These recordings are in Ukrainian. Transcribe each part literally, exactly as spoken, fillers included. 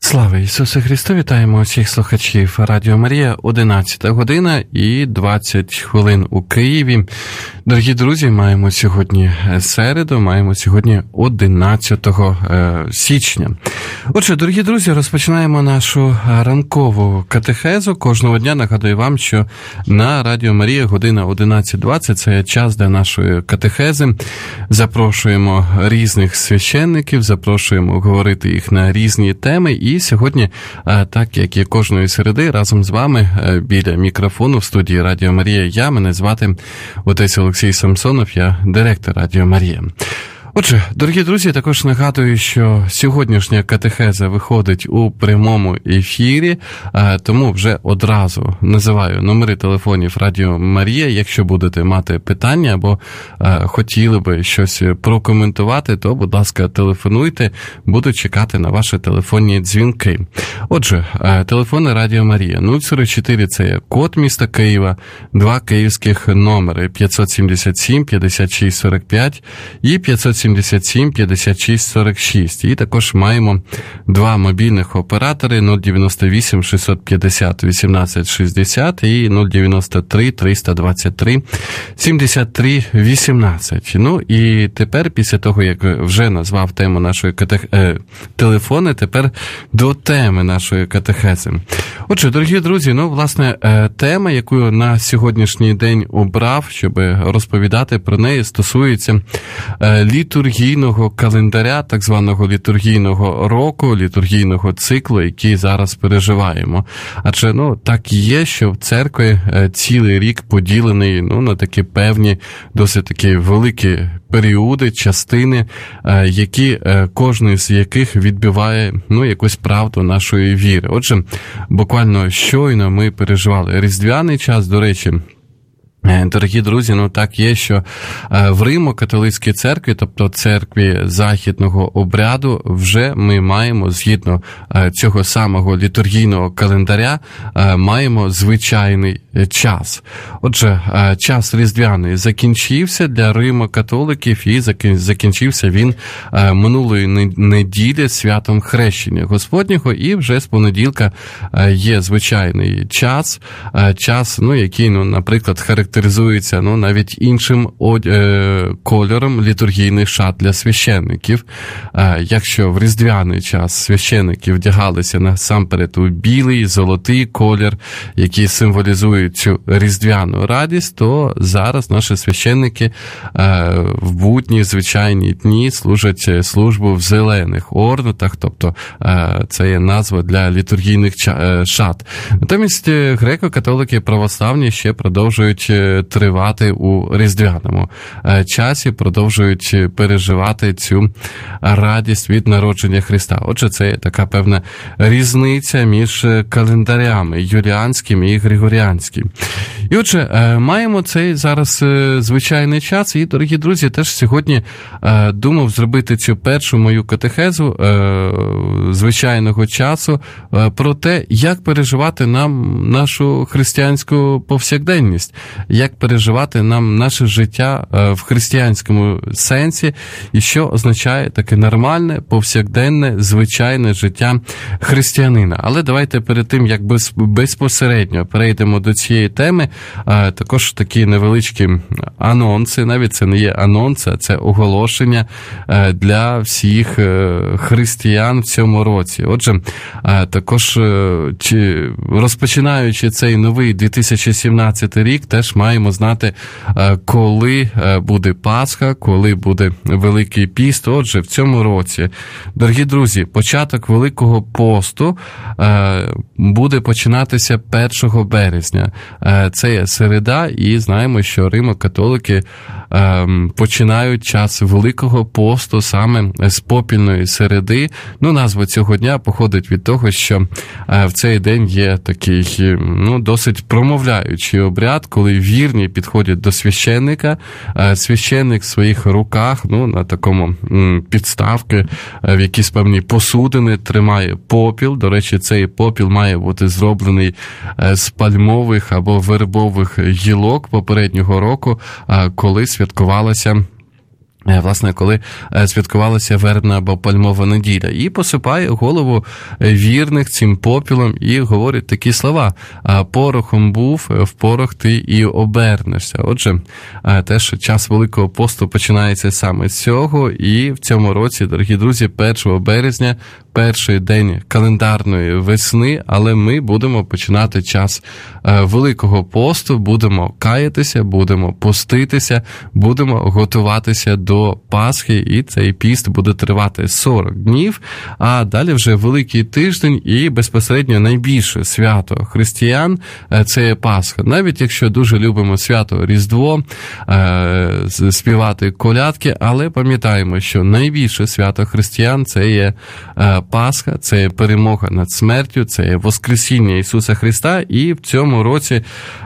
Слава Ісусу Христу! Вітаємо усіх слухачів Радіо Марія. одинадцята година і двадцять хвилин у Києві. Дорогі друзі, маємо сьогодні середу, маємо сьогодні одинадцятого січня. Отже, дорогі друзі, розпочинаємо нашу ранкову катехезу. Кожного дня нагадую вам, що на Радіо Марія година одинадцять двадцять – це час для нашої катехези. Запрошуємо різних священників, запрошуємо говорити їх на різні теми. І сьогодні, так як і кожної середи, разом з вами біля мікрофону в студії Радіо Марія я, мене звати отець Олексій Самсонов, я директор Радіо Марія. Отже, дорогі друзі, також нагадую, що сьогоднішня катехеза виходить у прямому ефірі, тому вже одразу називаю номери телефонів Радіо Марія. Якщо будете мати питання або хотіли би щось прокоментувати, то, будь ласка, телефонуйте, буду чекати на ваші телефонні дзвінки. Отже, телефони Радіо Марія нуль сорок чотири – це є код міста Києва, два київських номери п'ятсот сімдесят сім п'ятдесят шість сорок п'ять і п'ятсот сімдесят сім п'ятдесят шість сорок шість. І також маємо два мобільних оператори нуль дев'яносто вісім шістсот п'ятдесят вісімнадцять шістдесят і нуль дев'яносто три триста двадцять три сімдесят три вісімнадцять. Ну і тепер, після того, як вже назвав тему нашої катех... е, телефони, тепер до теми нашої катехези. Отже, дорогі друзі, ну, власне, тема, яку на сьогоднішній день обрав, щоб розповідати про неї, стосується літургійного календаря, так званого літургійного року, літургійного циклу, який зараз переживаємо. Адже, ну, так і є, що в церкві цілий рік поділений, ну, на такі певні, досить такі великі періоди, частини, які, кожен з яких відбиває, ну, якусь правду нашої віри. Отже, буквально щойно ми переживали різдвяний час, до речі. Дорогі друзі, ну так є, що в Римо-католицькій церкві, тобто церкві західного обряду, вже ми маємо, згідно цього самого літургійного календаря, маємо звичайний час. Отже, час різдвяний закінчився для Римо-католиків і закінчився він минулої неділі святом Хрещення Господнього, і вже з понеділка є звичайний час, час, ну, який, ну, наприклад, характеризується характеризується, ну, навіть іншим е, кольором літургійних шат для священників. Е, якщо в різдвяний час священники вдягалися насамперед у білий, золотий колір, які символізують цю різдвяну радість, то зараз наші священники е, в будні, звичайні дні служать службу в зелених орнатах, тобто е, це є назва для літургійних шат. Натомість греко-католики православні ще продовжують тривати у різдвяному часі, продовжують переживати цю радість від народження Христа. Отже, це така певна різниця між календарями юліанським і григоріанським. І отже, маємо цей зараз звичайний час, і, дорогі друзі, теж сьогодні думав зробити цю першу мою катехезу звичайного часу про те, як переживати нам нашу християнську повсякденність, як переживати нам наше життя в християнському сенсі, і що означає таке нормальне, повсякденне, звичайне життя християнина. Але давайте перед тим, як без, безпосередньо перейдемо до цієї теми, також такі невеличкі анонси, навіть це не є анонси, а це оголошення для всіх християн в цьому році. Отже, також розпочинаючи цей новий дві тисячі сімнадцятий рік, теж маємо знати, коли буде Пасха, коли буде Великий піст. Отже, в цьому році, дорогі друзі, початок Великого посту буде починатися першого березня. Це є середа, і знаємо, що римо-католики починають час Великого посту саме з попільної середи. Ну, назва цього дня походить від того, що в цей день є такий, ну, досить промовляючий обряд, коли вірні підходять до священника, священник в своїх руках, ну, на такому підставки, в якісь певні посудини тримає попіл. До речі, цей попіл має бути зроблений з пальмових або вербових гілок попереднього року, коли святкувалася власне, коли святкувалася вербна або пальмова неділя, і посипає голову вірних цим попілом і говорить такі слова: «Порохом був, в порох ти і обернешся». Отже, теж час Великого посту починається саме з цього, і в цьому році, дорогі друзі, першого березня, перший день календарної весни, але ми будемо починати час Великого посту, будемо каятися, будемо поститися, будемо готуватися до Пасхи, і цей піст буде тривати сорок днів, а далі вже Великий тиждень і безпосередньо найбільше свято християн – це Пасха. Навіть якщо дуже любимо свято Різдво, співати колядки, але пам'ятаємо, що найбільше свято християн – це є Пасха, це є перемога над смертю, це є Воскресіння Ісуса Христа, і в цьому році,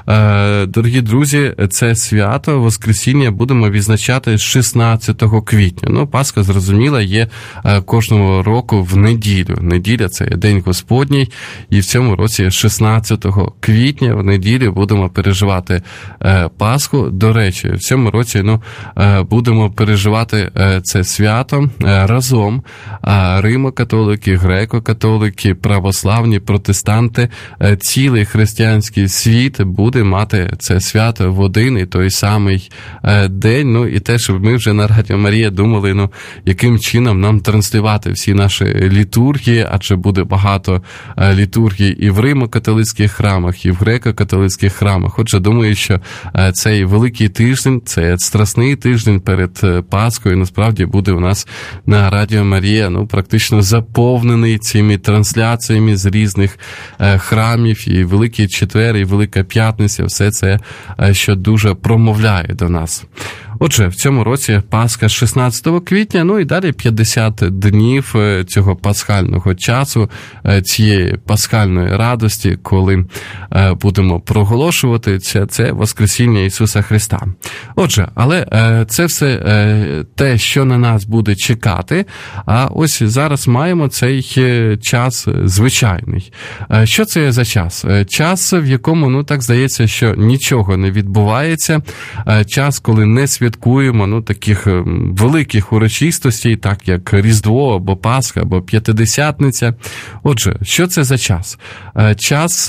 дорогі друзі, це свято Воскресіння будемо відзначати з шістнадцятого квітня. Ну, Пасха, зрозуміло, є кожного року в неділю. Неділя – це День Господній, і в цьому році шістнадцятого квітня в неділю будемо переживати Пасху. До речі, в цьому році ну, будемо переживати це свято разом. Римо-католики, греко-католики, православні, протестанти, цілий християнський світ буде мати це свято в один і той самий день. Ну, і те, щоб ми вже на Радіо Марія думали, ну, яким чином нам транслювати всі наші літургії, адже буде багато літургій і в римо-католицьких храмах, і в греко-католицьких храмах. Отже, думаю, що цей великий тиждень, цей страсний тиждень перед Пасхою, насправді буде у нас на Радіо Марія, ну, практично заповнений цими трансляціями з різних храмів, і Великий Четвер, і Велика П'ятниця, все це, що дуже промовляє до нас. Отже, в цьому році Пасха шістнадцятого квітня, ну і далі п'ятдесят днів цього пасхального часу, цієї пасхальної радості, коли будемо проголошувати це, це Воскресіння Ісуса Христа. Отже, але це все те, що на нас буде чекати, а ось зараз маємо цей час звичайний. Що це за час? Час, в якому, ну так здається, що нічого не відбувається, час, коли не святкуємо, ну, таких великих урочистостей, так як Різдво, або Пасха, або П'ятидесятниця. Отже, що це за час? Час,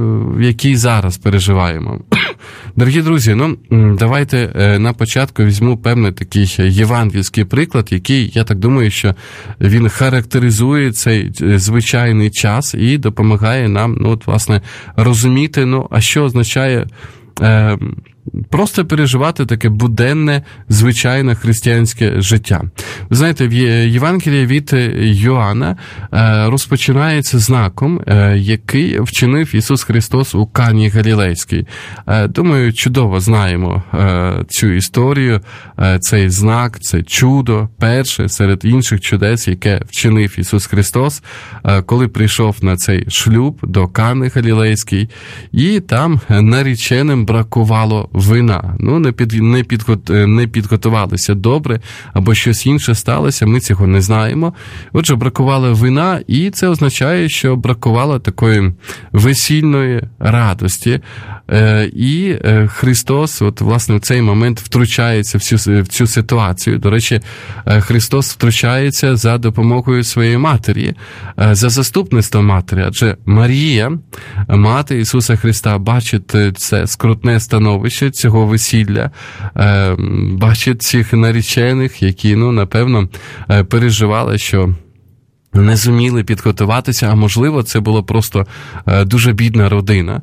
який зараз переживаємо. Дорогі друзі, ну, давайте на початку візьму певний такий євангельський приклад, який, я так думаю, що він характеризує цей звичайний час і допомагає нам, ну, от, власне, розуміти, ну, а що означає е, просто переживати таке буденне, звичайне християнське життя. Ви знаєте, в Євангелії від Йоанна розпочинається знаком, який вчинив Ісус Христос у Кані Галілейській. Думаю, чудово знаємо цю історію, цей знак, це чудо, перше серед інших чудес, яке вчинив Ісус Христос, коли прийшов на цей шлюб до Кани Галілейської, і там нареченим бракувало вина. Ну, не, під, не, підгот, не підготувалися добре, або щось інше сталося, ми цього не знаємо. Отже, бракувало вина, і це означає, що бракувало такої весільної радості. Е, і е, Христос, от, власне, в цей момент втручається в цю, в цю ситуацію. До речі, е, Христос втручається за допомогою своєї матері, е, за заступництвом матері, адже Марія, мати Ісуса Христа, бачить це скрутне становище цього весілля, е, бачить цих наречених, які, ну, напевно, переживали, що не зуміли підготуватися, а можливо, це була просто е, дуже бідна родина.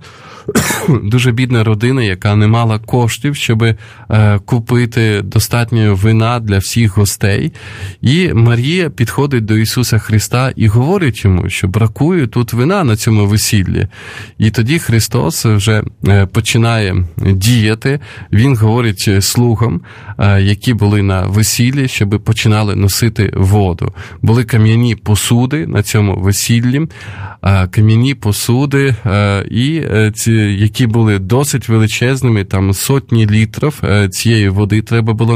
Дуже бідна родина, яка не мала коштів, щоб е, купити достатньо вина для всіх гостей. І Марія підходить до Ісуса Христа і говорить йому, що бракує тут вина на цьому весіллі. І тоді Христос вже е, починає діяти. Він говорить слугам, е, які були на весіллі, щоб починали носити воду. Були кам'яні посуди на цьому весіллі, кам'яні посуди, і ці, які були досить величезними, там сотні літрів цієї води треба було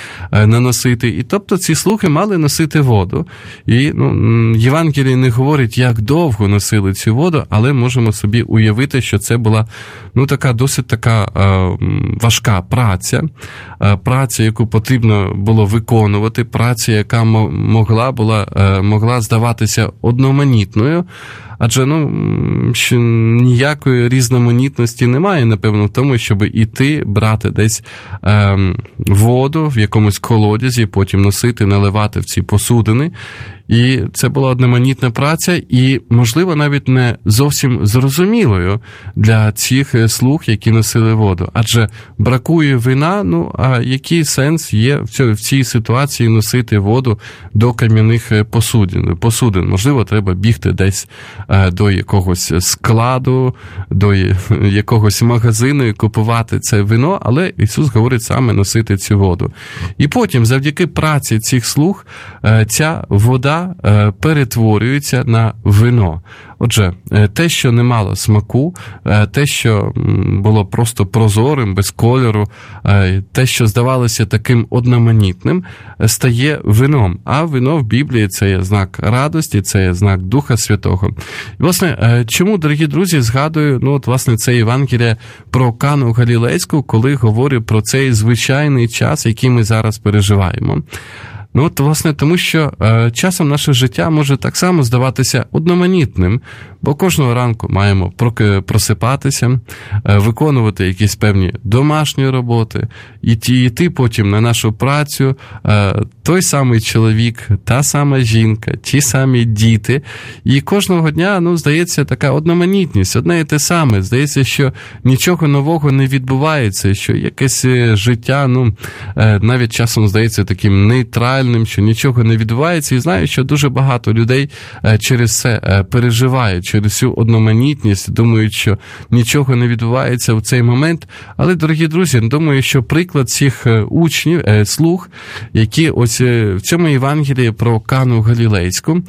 наносити. І тобто ці слуги мали носити воду. І ну, Євангеліє не говорить, як довго носили цю воду, але можемо собі уявити, що це була ну, така досить така е, важка праця, е, праця, яку потрібно було виконувати, праця, яка могла, була, е, могла здаватися одноманітною, адже ну, що ніякої різноманітності немає, напевно, в тому, щоб іти, брати десь е, воду в якомусь колодязі, потім носити, наливати в ці посудини. І це була одноманітна праця, і, можливо, навіть не зовсім зрозумілою для цих слуг, які носили воду. Адже бракує вина, ну, а який сенс є в цій ситуації носити воду до кам'яних посудин? посудин? Можливо, треба бігти десь до якогось складу, до якогось магазину і купувати це вино, але Ісус говорить саме носити цю воду. І потім, завдяки праці цих слуг, ця вода перетворюється на вино. Отже, те, що не мало смаку, те, що було просто прозорим, без кольору, те, що здавалося таким одноманітним, стає вином. А вино в Біблії – це є знак радості, це є знак Духа Святого. І, власне, чому, дорогі друзі, згадую, ну, от, власне, це Євангеліє про Кану Галілейську, коли говорю про цей звичайний час, який ми зараз переживаємо. Ну, от, власне, тому що е, часом наше життя може так само здаватися одноманітним, бо кожного ранку маємо просипатися, е, виконувати якісь певні домашні роботи, і ті, йти потім на нашу працю, е, той самий чоловік, та сама жінка, ті самі діти, і кожного дня, ну, здається, така одноманітність, одне і те саме, здається, що нічого нового не відбувається, що якесь життя, ну, е, навіть часом здається таким нейтральним, що нічого не відбувається, і знаю, що дуже багато людей через це переживають, через цю одноманітність, думають, що нічого не відбувається в цей момент. Але, дорогі друзі, думаю, що приклад цих учнів, слуг, які ось в цьому Євангелії про Кану Галілейську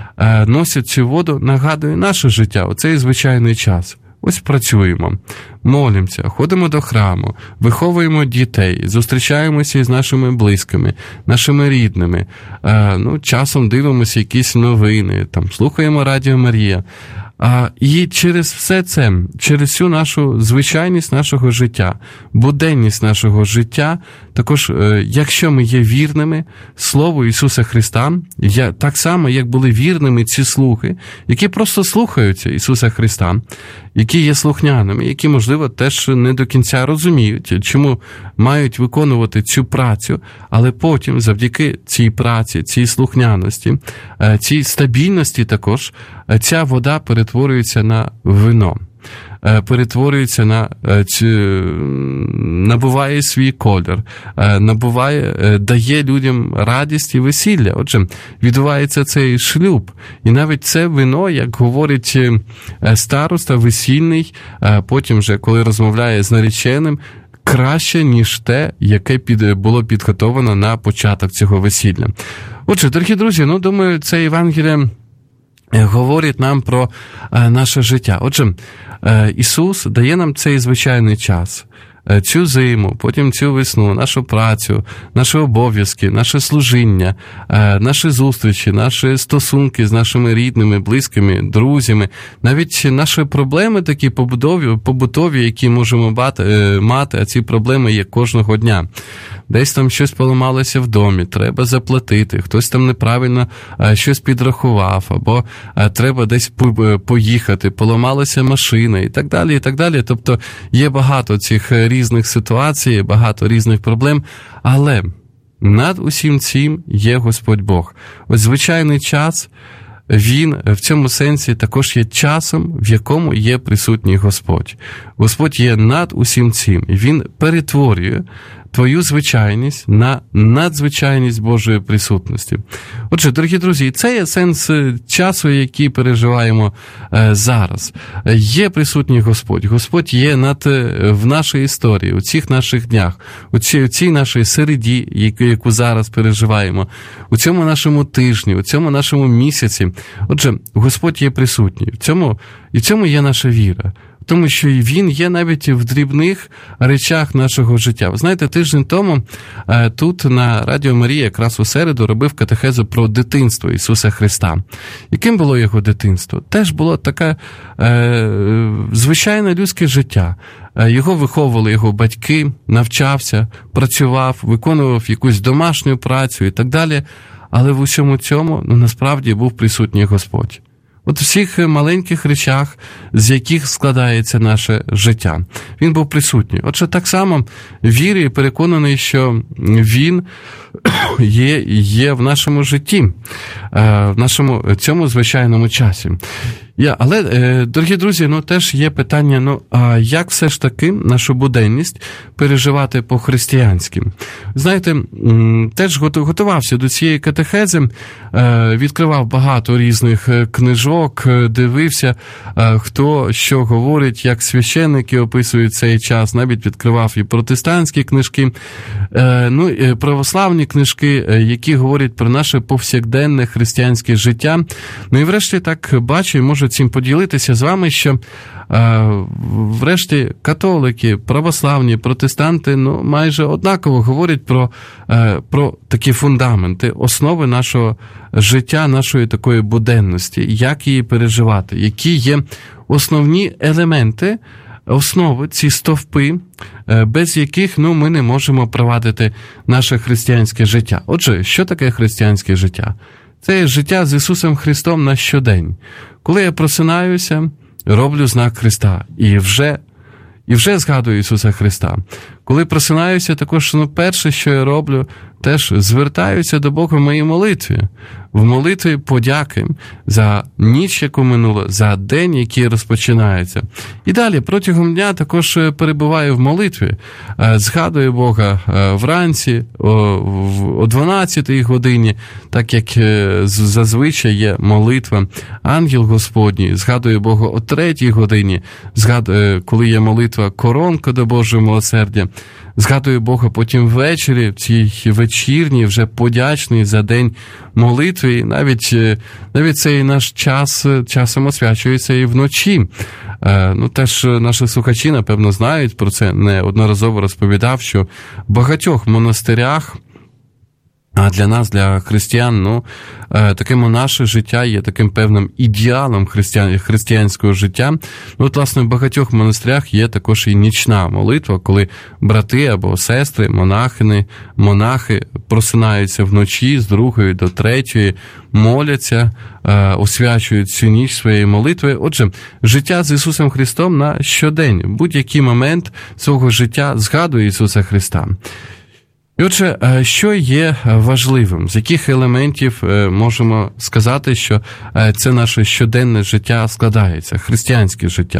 носять цю воду, нагадує наше життя, оцей звичайний час. Ось працюємо, молимося, ходимо до храму, виховуємо дітей, зустрічаємося із нашими близькими, нашими рідними, е, ну, часом дивимося якісь новини, там, слухаємо Радіо Марія. А, і через все це, через всю нашу звичайність нашого життя, буденність нашого життя, також, якщо ми є вірними Слову Ісуса Христа, я, так само, як були вірними ці слухи, які просто слухаються Ісуса Христа, які є слухняними, які, можливо, теж не до кінця розуміють, чому мають виконувати цю працю, але потім, завдяки цій праці, цій слухняності, цій стабільності також, ця вода перетворюється на вино, перетворюється на, набуває свій колір, набуває, дає людям радість і весілля. Отже, відбувається цей шлюб. І навіть це вино, як говорить староста весільний, потім вже, коли розмовляє з нареченим, краще, ніж те, яке під, було підготовлено на початок цього весілля. Отже, дорогі друзі, ну, думаю, це Євангеліє говорить нам про е, наше життя. Отже, е, Ісус дає нам цей звичайний час, е, цю зиму, потім цю весну, нашу працю, наші обов'язки, наше служіння, е, наші зустрічі, наші стосунки з нашими рідними, близькими, друзями, навіть наші проблеми такі побутові, побутові які можемо бати, е, мати, а ці проблеми є кожного дня. Десь там щось поламалося в домі, треба заплатити, хтось там неправильно щось підрахував, або треба десь поїхати, поламалася машина і так далі, і так далі. Тобто є багато цих різних ситуацій, багато різних проблем, але над усім цим є Господь Бог. Ось звичайний час, він в цьому сенсі також є часом, в якому є присутній Господь. Господь є над усім цим, і він перетворює твою звичайність на надзвичайність Божої присутності. Отже, дорогі друзі, це є сенс часу, який переживаємо зараз. Є присутній Господь. Господь є над, в нашій історії, у цих наших днях, у цій, у цій нашій середі, яку, яку зараз переживаємо, у цьому нашому тижні, у цьому нашому місяці. Отже, Господь є присутній. В цьому, і в цьому є наша віра. Тому що Він є навіть в дрібних речах нашого життя. Ви знаєте, тиждень тому тут на Радіо Марія якраз у середу робив катехезу про дитинство Ісуса Христа. Яким було Його дитинство? Теж було таке е, звичайне людське життя. Його виховували його батьки, навчався, працював, виконував якусь домашню працю і так далі. Але в усьому цьому, ну, насправді, був присутній Господь. От у всіх маленьких речах, з яких складається наше життя. Він був присутній. Отже, так само вірю і переконаний, що Він є, є в нашому житті, в нашому цьому звичайному часі. Я, але, дорогі друзі, ну теж є питання, ну а як все ж таки нашу буденність переживати по-християнськи? Знаєте, теж готувався до цієї катехези, відкривав багато різних книжок, дивився, хто що говорить, як священники описують цей час, навіть відкривав і протестантські книжки, ну і православні книжки, які говорять про наше повсякденне християнське життя. Ну і врешті так бачу, і можу цим поділитися з вами, що е, врешті католики, православні, протестанти, ну, майже однаково говорять про, е, про такі фундаменти, основи нашого життя, нашої такої буденності, як її переживати, які є основні елементи, основи, ці стовпи, без яких, ну, ми не можемо провадити наше християнське життя. Отже, що таке християнське життя? Це життя з Ісусом Христом на щодень. Коли я просинаюся, роблю знак Христа і вже, і вже згадую Ісуса Христа. Коли просинаюся, також, ну, перше, що я роблю, теж звертаюся до Бога в моїй молитві. В молитві подяки за ніч, яку минуло, за день, який розпочинається. І далі, протягом дня також перебуваю в молитві. Згадую Бога вранці, о дванадцятій годині, так як зазвичай є молитва. Ангел Господній, згадую Бога о третій годині, згадую, коли є молитва коронка до Божого милосердя. Згадую Бога потім ввечері, в цій вечірній, вже подячний за день молитви. І навіть, навіть цей наш час часом освячується і вночі. Ну, теж наші слухачі, напевно, знають про це, неодноразово розповідав, що в багатьох монастирях, а для нас, для християн, ну, таке монаше життя є таким певним ідеалом християн, християнського життя. Ну, от, власне, в багатьох монастирях є також і нічна молитва, коли брати або сестри, монахини, монахи просинаються вночі з другої до третьої, моляться, освячують цю ніч своєї молитви. Отже, життя з Ісусом Христом на щодень, будь-який момент свого життя згадує Ісуса Христа. І отже, що є важливим? З яких елементів можемо сказати, що це наше щоденне життя складається, християнське життя?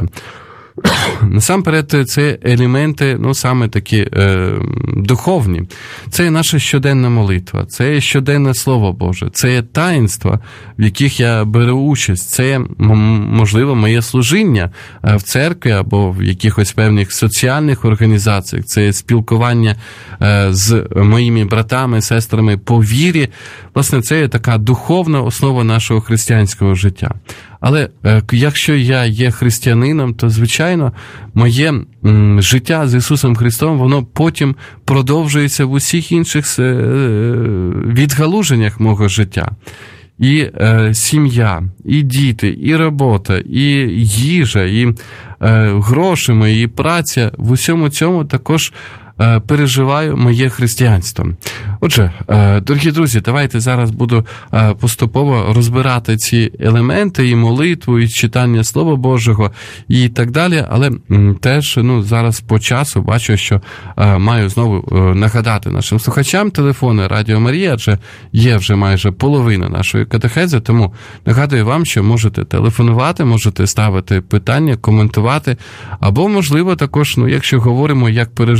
Насамперед, це елементи, ну, саме такі е, духовні. Це є наша щоденна молитва, це є щоденне Слово Боже, це є таїнства, в яких я беру участь, це є, можливо, моє служіння в церкві або в якихось певних соціальних організаціях, це є спілкування е, з моїми братами, сестрами по вірі. Власне, це є така духовна основа нашого християнського життя. Але е, якщо я є християнином, то, звичайно, моє м, життя з Ісусом Христом, воно потім продовжується в усіх інших е, відгалуженнях мого життя. І е, сім'я, і діти, і робота, і їжа, і е, гроші мої, і праця, в усьому цьому також переживаю моє християнство. Отже, дорогі друзі, давайте зараз буду поступово розбирати ці елементи, і молитву, і читання Слова Божого, і так далі, але теж, ну, зараз по часу бачу, що маю знову нагадати нашим слухачам телефони Радіо Марія, адже є вже майже половина нашої катехези, тому нагадую вам, що можете телефонувати, можете ставити питання, коментувати, або, можливо, також, ну, якщо говоримо, як переживаємо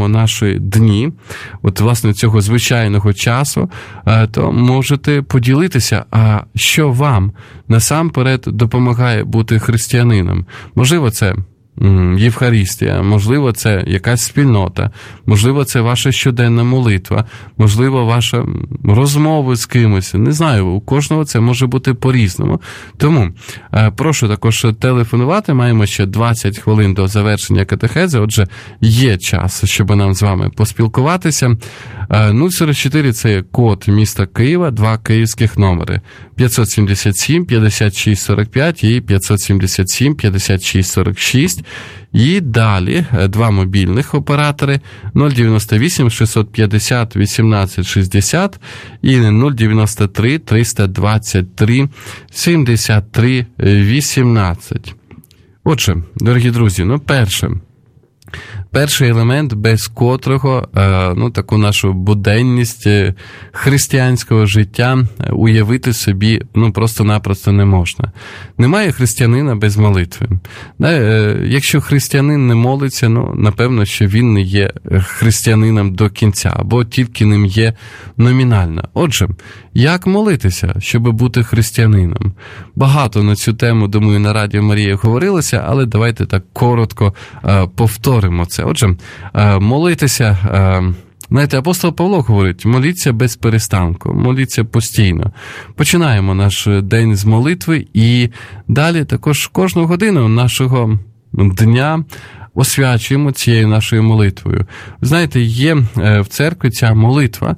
маємо наші дні, от, власне, цього звичайного часу, то можете поділитися, а що вам насамперед допомагає бути християнином. Можливо, це Євхаристія, можливо, це якась спільнота, можливо, це ваша щоденна молитва, можливо, ваша розмова з кимось. Не знаю, у кожного це може бути по-різному. Тому прошу також телефонувати, маємо ще двадцять хвилин до завершення катехези, отже, є час, щоб нам з вами поспілкуватися. нуль сорок чотири – це є код міста Києва, два київських номери. п'ятсот сімдесят сім п'ятдесят шість сорок п'ять і п'ятсот сімдесят сім п'ятдесят шість сорок шість. І далі два мобільних оператори нуль дев'яносто вісім шістсот п'ятдесят вісімнадцять шістдесят і нуль дев'яносто три триста двадцять три сімдесят три вісімнадцять. Отже, дорогі друзі, ну перше. Перший елемент, без котрого, ну, таку нашу буденність християнського життя уявити собі, ну, просто-напросто не можна. Немає християнина без молитви. Якщо християнин не молиться, ну, напевно, що він не є християнином до кінця, або тільки ним є номінально. Отже, як молитися, щоб бути християнином? Багато на цю тему, думаю, на Радіо Марія говорилося, але давайте так коротко повторимо це. Отже, молитися, знаєте, апостол Павло говорить, моліться без перестанку, моліться постійно. Починаємо наш день з молитви і далі також кожну годину нашого дня освячуємо цією нашою молитвою. Знаєте, є в церкві ця молитва,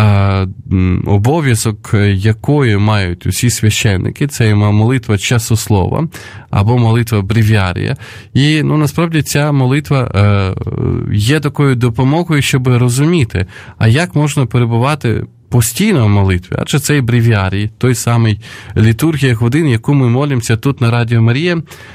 обов'язок якої мають усі священники, це молитва часослова або молитва бревіарія. І, ну, насправді, ця молитва є такою допомогою, щоб розуміти, а як можна перебувати постійно в молитві, адже цей бревіарій, той самий літургія годин, яку ми молимося тут на Радіо Марія,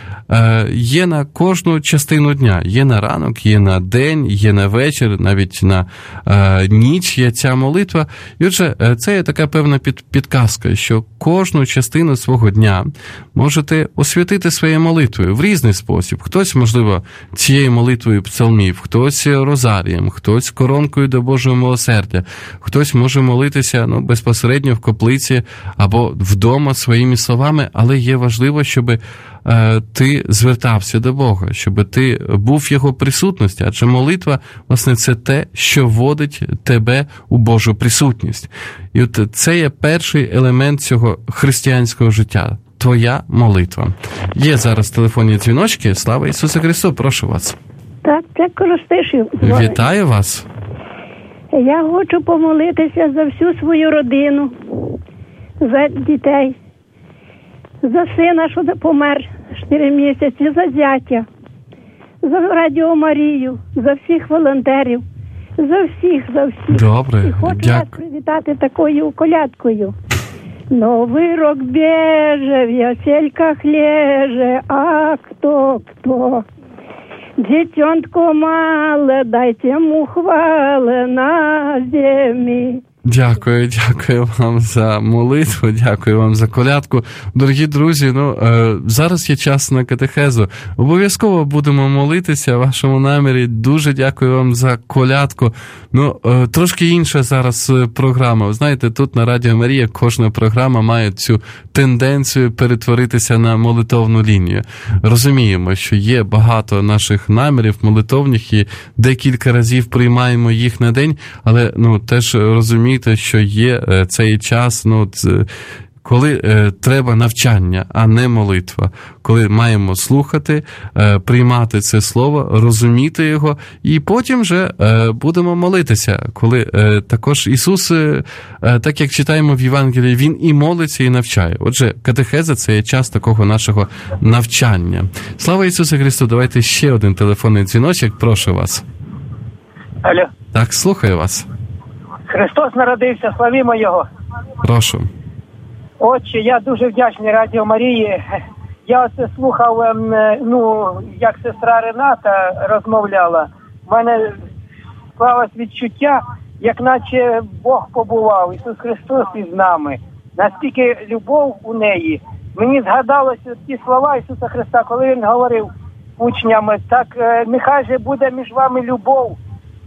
є на кожну частину дня. Є на ранок, є на день, є на вечір, навіть на е, ніч є ця молитва. І отже, це є така певна під, підказка, що кожну частину свого дня можете освятити своєю молитвою в різний спосіб. Хтось, можливо, цією молитвою псалмів, хтось розарієм, хтось коронкою до Божого милосердя, хтось може молитися, ну, безпосередньо в каплиці або вдома своїми словами, але є важливо, щоб ти звертався до Бога, щоб ти був в Його присутності, адже молитва, власне, це те, що вводить тебе у Божу присутність. І от це є перший елемент цього християнського життя – твоя молитва. Є зараз телефонні дзвіночки. Слава Ісусу Христу, прошу вас. Так, це Коростишів. Вітаю вас. Я хочу помолитися за всю свою родину, за дітей, за сина, що помер чотири місяці, за зятя, за Радіо Марію, за всіх волонтерів, за всіх, за всіх. Добре, і хочу дяк... вас привітати такою колядкою. Новий рок біже, в ясельках леже, а хто, хто? Дитятко мале, дайте йому хвали на землі. Дякую, дякую вам за молитву, дякую вам за колядку. Дорогі друзі, ну, е, зараз є час на катехезу. Обов'язково будемо молитися в вашому намірі. Дуже дякую вам за колядку. Ну, е, трошки інша зараз програма. Ви знаєте, тут на Радіо Марія кожна програма має цю тенденцію перетворитися на молитовну лінію. Розуміємо, що є багато наших намірів молитовних і декілька разів приймаємо їх на день, але, ну, теж розуміємо, що є цей час, ну, коли е, треба навчання, а не молитва. Коли маємо слухати, е, приймати це слово, розуміти його, і потім вже е, будемо молитися. Коли е, також Ісус, е, так як читаємо в Євангелії, Він і молиться, і навчає. Отже, катехеза – це є час такого нашого навчання. Слава Ісусу Христу! Давайте ще один телефонний дзвіночок, прошу вас. Алло. Так, слухаю вас. Христос народився, славімо Його. Прошу. Отче, я дуже вдячний Радіо Марії. Я оце слухав, ну, як сестра Рената розмовляла. У мене склалось відчуття, як наче Бог побував, Ісус Христос із нами. Наскільки любов у неї. Мені згадалося ті слова Ісуса Христа, коли Він говорив учням, так нехай же буде між вами любов,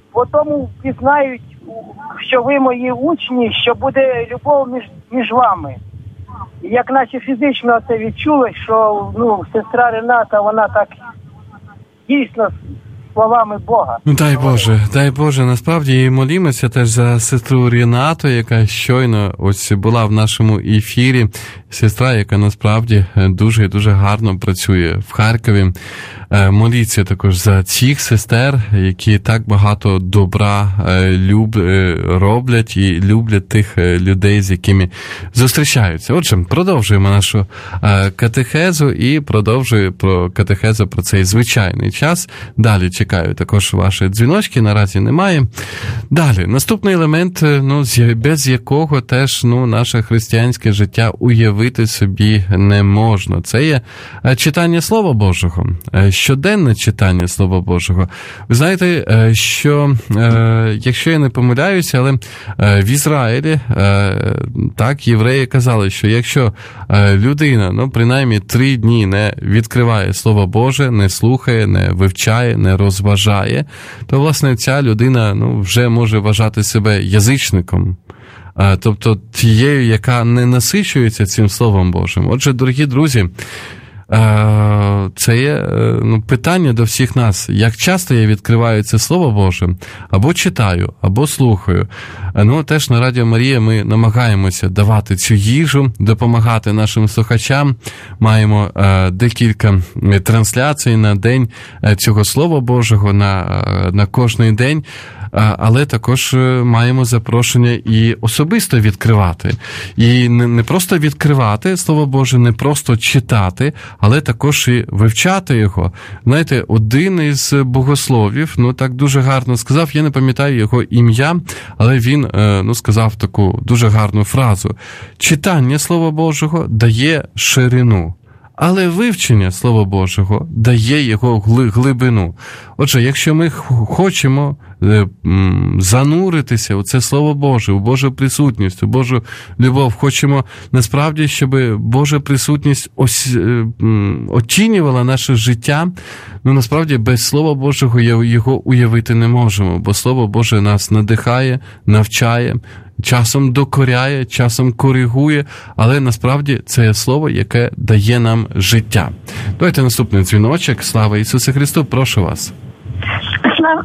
по тому пізнають, що ви мої учні, що буде любов між, між вами. І як наче фізично це відчулось, що ну, сестра Рената, вона так дійсно словами Бога. Ну, дай Боже, дай Боже, насправді, і молімося теж за сестру Ренату, яка щойно ось була в нашому ефірі. Сестра, яка насправді дуже і дуже гарно працює в Харкові. Моліться також за цих сестер, які так багато добра люб... роблять і люблять тих людей, з якими зустрічаються. Отже, продовжуємо нашу катехезу і продовжую про катехезу про цей звичайний час. Далі чекаю також ваші дзвіночки, наразі немає. Далі, наступний елемент, ну, без якого теж ну, наше християнське життя уявити собі не можна. Це є читання Слова Божого. Щоденне читання Слова Божого. Ви знаєте, що, якщо я не помиляюся, але в Ізраїлі, так, євреї казали, що якщо людина, ну, принаймні три дні не відкриває Слово Боже, не слухає, не вивчає, не розважає, то, власне, ця людина, ну, вже може вважати себе язичником. Тобто тією, яка не насичується цим Словом Божим. Отже, дорогі друзі, це є ну, питання до всіх нас. Як часто я відкриваю це Слово Боже, або читаю, або слухаю. Ну, теж на Радіо Марія ми намагаємося давати цю їжу, допомагати нашим слухачам. Маємо е, декілька трансляцій на день цього Слова Божого, на, на кожний день. Але також маємо запрошення і особисто відкривати. І не просто відкривати Слово Боже, не просто читати, але також і вивчати його. Знаєте, один із богословів, ну так дуже гарно сказав, я не пам'ятаю його ім'я, але він, ну, сказав таку дуже гарну фразу. Читання Слова Божого дає ширину. Але вивчення Слова Божого дає його глибину. Отже, якщо ми хочемо зануритися у це Слово Боже, у Божу присутність, у Божу любов, хочемо насправді, щоб Божа присутність ось, оцінювала наше життя, ну насправді без Слова Божого його уявити не можемо, бо Слово Боже нас надихає, навчає, часом докоряє, часом коригує, але насправді це є слово, яке дає нам життя. Давайте наступний дзвіночок. Слава Ісусу Христу, прошу вас. Слава,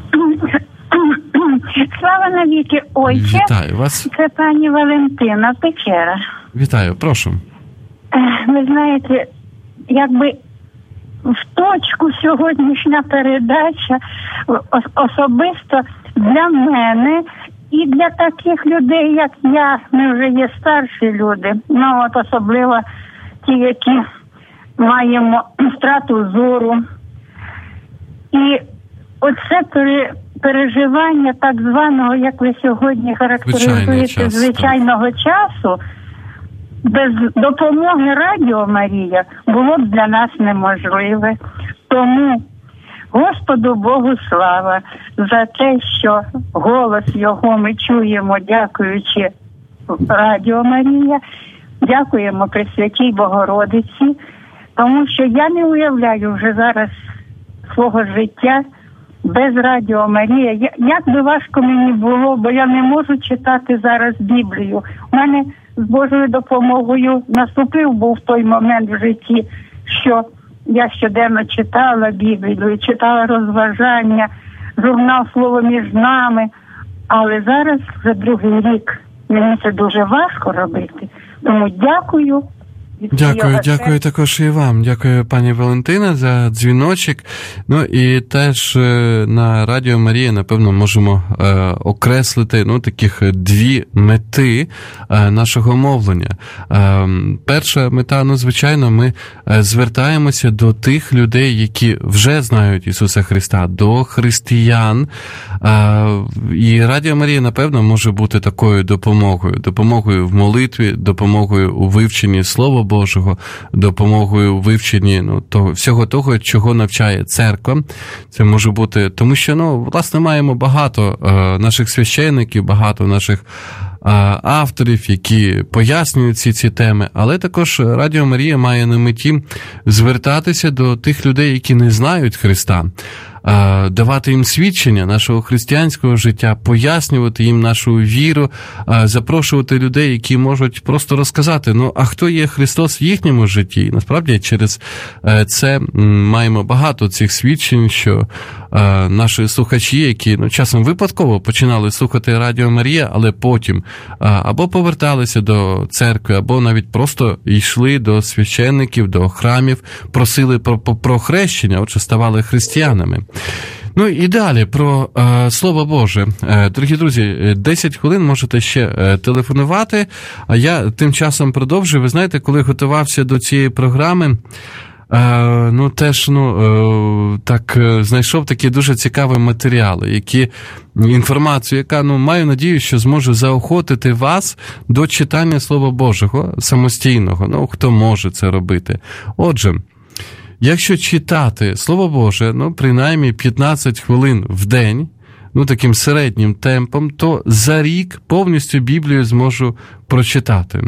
Слава навіки, Отче. Вітаю вас. Це пані Валентина Печера. Вітаю, прошу. Ви знаєте, якби в точку сьогоднішня передача особисто для мене і для таких людей, як я, ми вже є старші люди, ну от особливо ті, які маємо втрату зору. І оце переживання так званого, як ви сьогодні характеризуєте, час, звичайного так. часу, без допомоги Радіо Марія було б для нас неможливе. Тому Господу Богу слава за те, що голос Його ми чуємо, дякуючи Радіо Марія, дякуємо Пресвятій Богородиці, тому що я не уявляю вже зараз свого життя без Радіо Марія. Як би важко мені було, бо я не можу читати зараз Біблію. У мене з Божою допомогою наступив був той момент в житті, що я щоденно читала Біблію, читала розважання, журнал «Слово між нами», але зараз вже другий рік мені це дуже важко робити. Тому дякую. Дякую, дякую також і вам. Дякую, пані Валентина, за дзвіночок. Ну і теж на Радіо Марія, напевно, можемо е, окреслити ну, таких дві мети е, нашого мовлення. Е, перша мета, ну, звичайно, ми звертаємося до тих людей, які вже знають Ісуса Христа, до християн. Е, і Радіо Марія, напевно, може бути такою допомогою. Допомогою в молитві, допомогою у вивченні Слова Божого, допомогою у вивченні ну, того, всього того, чого навчає церква. Це може бути, тому що, ну, власне, маємо багато е, наших священників, багато наших е, авторів, які пояснюють ці, ці теми, але також Радіо Марія має на меті звертатися до тих людей, які не знають Христа. давати їм свідчення нашого християнського життя, пояснювати їм нашу віру, запрошувати людей, які можуть просто розказати, ну, а хто є Христос в їхньому житті. І насправді через це маємо багато цих свідчень, що наші слухачі, які ну, часом випадково починали слухати Радіо Марія, але потім або поверталися до церкви, або навіть просто йшли до священників, до храмів, просили про, про хрещення, отже, ставали християнами. Ну і далі про е, Слово Боже. Е, дорогі друзі, десять хвилин можете ще е, телефонувати, а я тим часом продовжую. Ви знаєте, коли готувався до цієї програми, е, ну теж ну, е, так е, знайшов такі дуже цікаві матеріали, які, інформацію, яка, ну, маю надію, що зможе заохотити вас до читання Слова Божого самостійного, ну, хто може це робити. Отже, якщо читати Слово Боже, ну, принаймні п'ятнадцять хвилин в день, ну, таким середнім темпом, то за рік повністю Біблію зможу прочитати.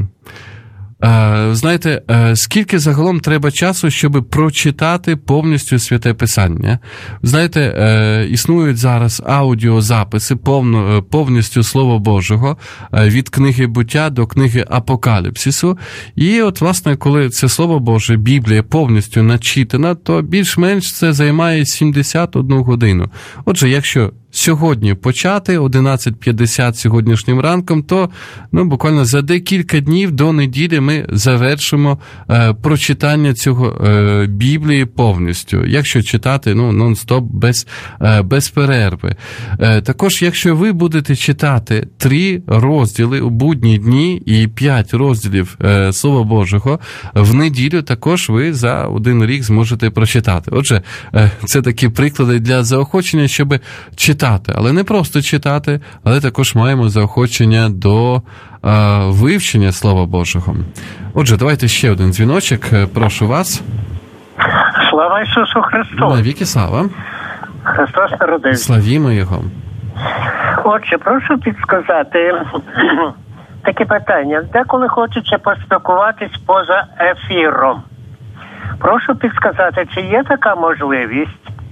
Знаєте, скільки загалом треба часу, щоб прочитати повністю Святе Писання? Знаєте, існують зараз аудіозаписи повно, повністю Слова Божого від книги Буття до книги Апокаліпсису. І от, власне, коли це Слово Боже, Біблія повністю начитана, то більш-менш це займає сімдесят одну годину. Отже, якщо сьогодні почати, одинадцять п'ятдесят сьогоднішнім ранком, то ну, буквально за декілька днів до неділі ми завершимо е, прочитання цього е, Біблії повністю, якщо читати ну, нон-стоп без, е, без перерви. Е, також, якщо ви будете читати три розділи у будні дні і п'ять розділів е, Слова Божого, в неділю також ви за один рік зможете прочитати. Отже, е, це такі приклади для заохочення, щоб читати. Але не просто читати, але також маємо заохочення до е, вивчення Слова Божого. Отже, давайте ще один дзвіночок. Прошу вас. Слава Ісусу Христу! Навіки слава! Христос народився! Славімо Його! Отже, прошу підсказати таке питання. Деколи хочеться поспілкуватись поза ефіром. Прошу підсказати, чи є така можливість?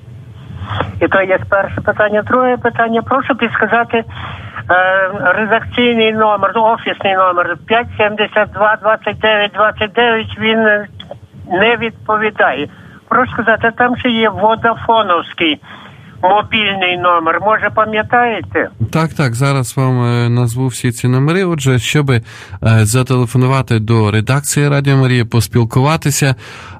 І то є перше питання. Друге питання. Прошу підсказати е, редакційний номер, офісний номер п'ять сімдесят два двадцять дев'ять двадцять дев'ять. Він не відповідає. Прошу сказати, там ще є водафоновський мобільний номер. Може, пам'ятаєте? Так, так, зараз вам назву всі ці номери. Отже, щоб зателефонувати до редакції Радіо Марія, поспілкуватися,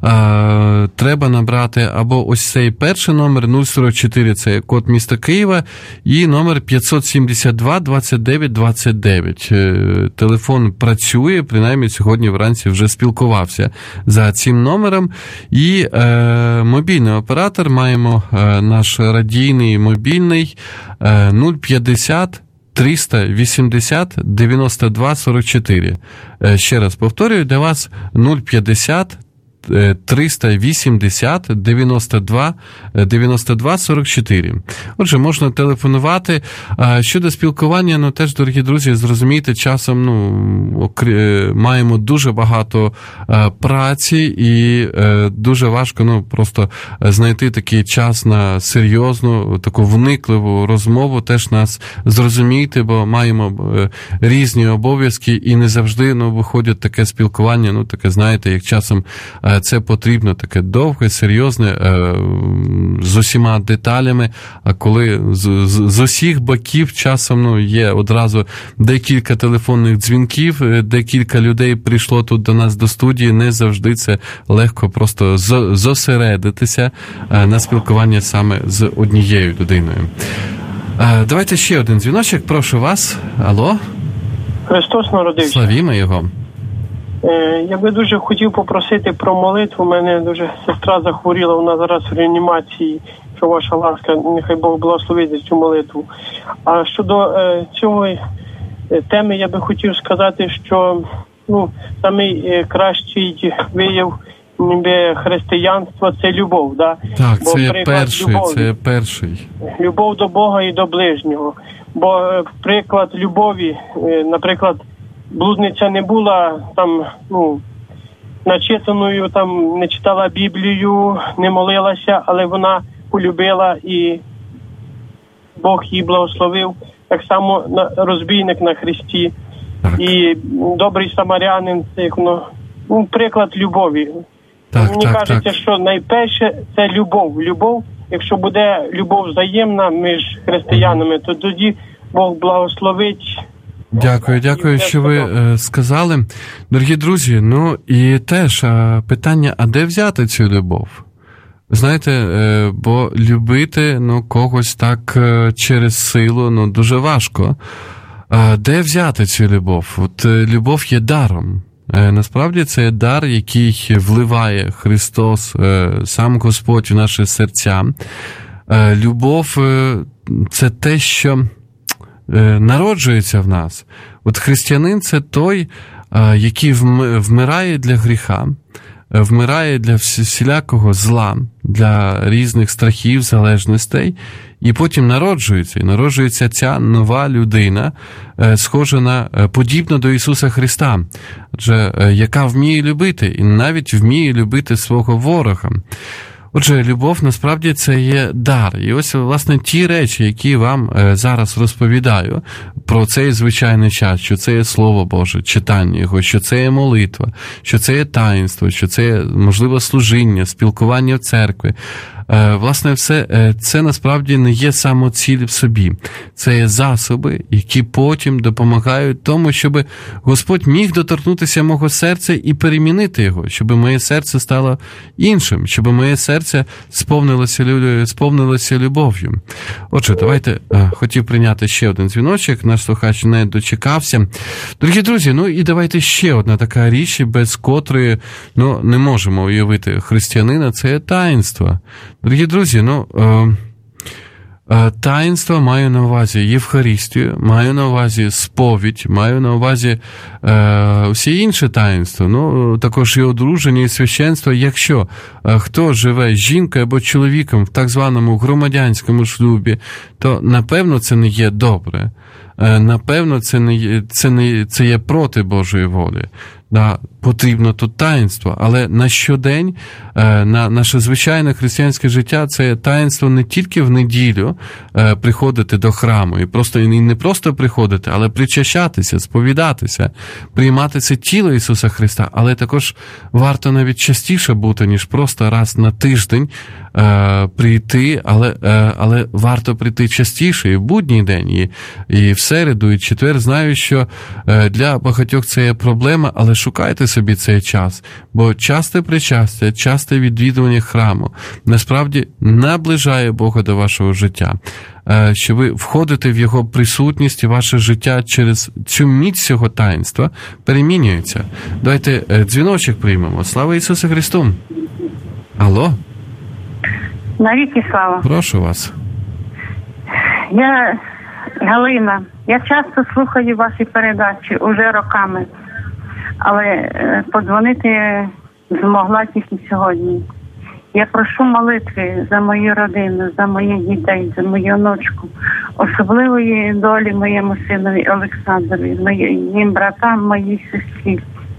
треба набрати або ось цей перший номер нуль сорок чотири, це код міста Києва, і номер п'ятсот сімдесят два двадцять дев'ять двадцять дев'ять. Телефон працює, принаймні сьогодні вранці вже спілкувався за цим номером. І е, мобільний оператор маємо е, наш радійний мобільний е, нуль п'ятдесят триста вісімдесят дев'яносто два сорок чотири. Е, ще раз повторюю, для вас нуль п'ятдесят триста вісімдесят дев'яносто два дев'яносто два сорок чотири. Отже, можна телефонувати. Щодо спілкування, ну теж, дорогі друзі, зрозумійте, часом ну, маємо дуже багато праці і дуже важко ну, просто знайти такий час на серйозну, таку вникливу розмову. Теж нас зрозумійте, бо маємо різні обов'язки і не завжди ну, виходить таке спілкування, ну таке, знаєте, як часом це потрібно таке довге, серйозне, з усіма деталями, а коли з, з, з усіх боків часом ну, є одразу декілька телефонних дзвінків, декілька людей прийшло тут до нас до студії, не завжди це легко просто зосередитися на спілкуванні саме з однією людиною. Давайте ще один дзвіночок, прошу вас. Алло? Христос народився. Славімо Його. Я би дуже хотів попросити про молитву. У мене дуже сестра захворіла, вона зараз в реанімації, що ваша ласка, нехай Бог благословить за цю молитву. А щодо е, цього теми я би хотів сказати, що ну, найкращий вияв християнства – це любов. Да? Так, Бо це є перший, любові, це перший. Любов до Бога і до ближнього. Бо е, приклад любові, е, наприклад, блудниця не була там, ну, начитаною, там, не читала Біблію, не молилася, але вона полюбила і Бог її благословив. Так само розбійник на хресті. Так. І добрий самарянин, це ну, ну, приклад любові. Так, Мені так, кажеться, так. що найперше це любов. Любов, якщо буде любов взаємна між християнами, то тоді Бог благословить. Дякую, дякую, що ви е, сказали. Дорогі друзі, ну і теж е, питання, а де взяти цю любов? Знаєте, е, бо любити ну, когось так е, через силу ну, дуже важко. Е, де взяти цю любов? От е, любов є даром. Е, насправді це дар, який вливає Христос, е, сам Господь в наші серця. Е, любов е, – це те, що народжується в нас. От християнин – це той, який вмирає для гріха, вмирає для всілякого зла, для різних страхів, залежностей, і потім народжується. І народжується ця нова людина, схожа на, подібна до Ісуса Христа, адже яка вміє любити, і навіть вміє любити свого ворога. Отже, любов, насправді, це є дар. І ось, власне, ті речі, які вам зараз розповідаю про цей звичайний час, що це є Слово Боже, читання його, що це є молитва, що це є таїнство, що це є, можливо, служіння, спілкування в церкві. Власне, все це насправді не є самоціль в собі. Це є засоби, які потім допомагають тому, щоб Господь міг доторкнутися мого серця і перемінити його, щоб моє серце стало іншим, щоб моє серце сповнилося, сповнилося любов'ю. Отже, давайте, хотів прийняти ще один дзвіночок, наш слухач не дочекався. Дорогі друзі, ну і давайте ще одна така річ, без котрої ну, не можемо уявити християнина, це є таїнство. Дорогі друзі, ну, е, е, таїнство маю на увазі Євхаристію, маю на увазі сповідь, маю на увазі е, всі інші таїнства, ну, також і одруження, і священство. Якщо е, хто живе з жінкою або чоловіком в так званому громадянському шлюбі, то, напевно, це не є добре. Е, напевно, це не є, це не, це є проти Божої волі. Да, потрібно тут таїнство, але на щодень, на наше звичайне християнське життя, це таїнство не тільки в неділю приходити до храму, і просто і не просто приходити, але причащатися, сповідатися, приймати це тіло Ісуса Христа, але також варто навіть частіше бути, ніж просто раз на тиждень прийти, але, але варто прийти частіше і в будній день, і, і в середу, і в четвер. Знаю, що для багатьох це є проблема, але шукайте собі цей час, бо часте причастя, часте відвідування храму насправді наближає Бога до вашого життя. Що ви входите в Його присутність і ваше життя через цю міць цього таїнства перемінюється. Давайте дзвіночок приймемо. Слава Ісусу Христу! Алло? Навіки слава. Прошу вас. Я Галина. Я часто слухаю ваші передачі уже роками. Але подзвонити змогла тільки сьогодні. Я прошу молитви за мою родину, за моїх дітей, за мою онучку, особливої долі моєму синові Олександрові, моїм братам, моїй сестрі.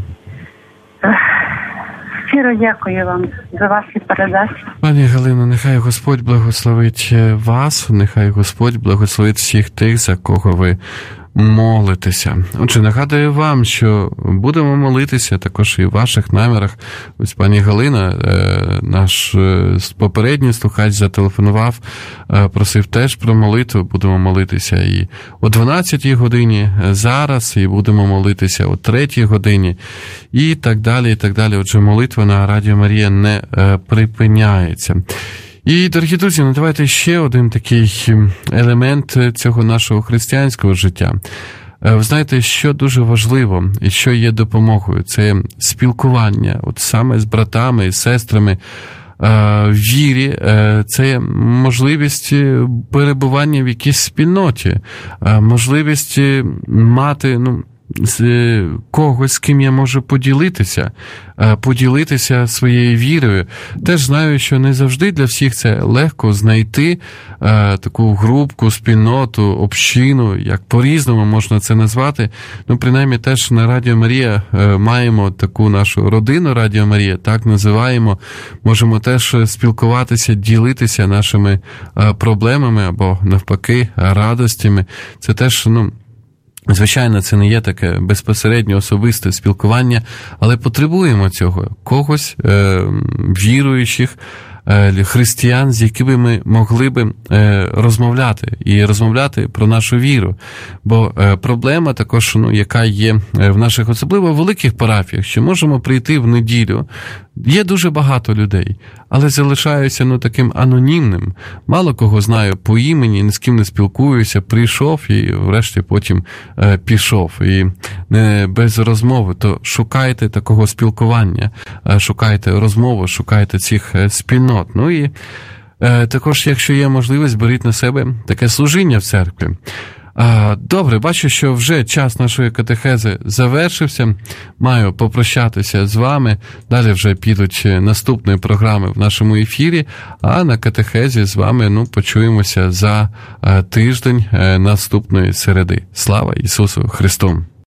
Щиро дякую вам за ваші передачі. Пані Галино, нехай Господь благословить вас, нехай Господь благословить всіх тих, за кого ви молитеся. Отже, нагадую вам, що будемо молитися також і в ваших намірах. Ось пані Галина, наш попередній слухач зателефонував, просив теж про молитву. Будемо молитися і о дванадцятій годині зараз, і будемо молитися о третій годині, і так далі, і так далі. Отже, молитва на Радіо Марія не припиняється. І, дорогі друзі, ну давайте ще один такий елемент цього нашого християнського життя. Ви знаєте, що дуже важливо і що є допомогою, це спілкування, от саме з братами і сестрами в вірі, це можливість перебування в якійсь спільноті, можливість мати, ну, з когось, з ким я можу поділитися, поділитися своєю вірою. Теж знаю, що не завжди для всіх це легко знайти таку групку, спільноту, общину, як по-різному можна це назвати. Ну, принаймні, теж на Радіо Марія маємо таку нашу родину Радіо Марія, так називаємо. Можемо теж спілкуватися, ділитися нашими проблемами або, навпаки, радостями. Це теж, ну, звичайно, це не є таке безпосередньо особисте спілкування, але потребуємо цього. Когось, е, віруючих, е, християн, з якими ми могли би е, розмовляти. І розмовляти про нашу віру. Бо е, проблема також, ну, яка є в наших особливо великих парафіях, що можемо прийти в неділю, є дуже багато людей, але залишаюся, ну, таким анонімним. Мало кого знаю по імені, ні з ким не спілкуюся, прийшов і врешті потім е, пішов. І не без розмови, то шукайте такого спілкування, е, шукайте розмову, шукайте цих е, спільнот. Ну і е, також, якщо є можливість, беріть на себе таке служіння в церкві. Добре, бачу, що вже час нашої катехези завершився. Маю попрощатися з вами. Далі вже підуть наступні програми в нашому ефірі, а на катехезі з вами, ну, почуємося за тиждень наступної середи. Слава Ісусу Христу!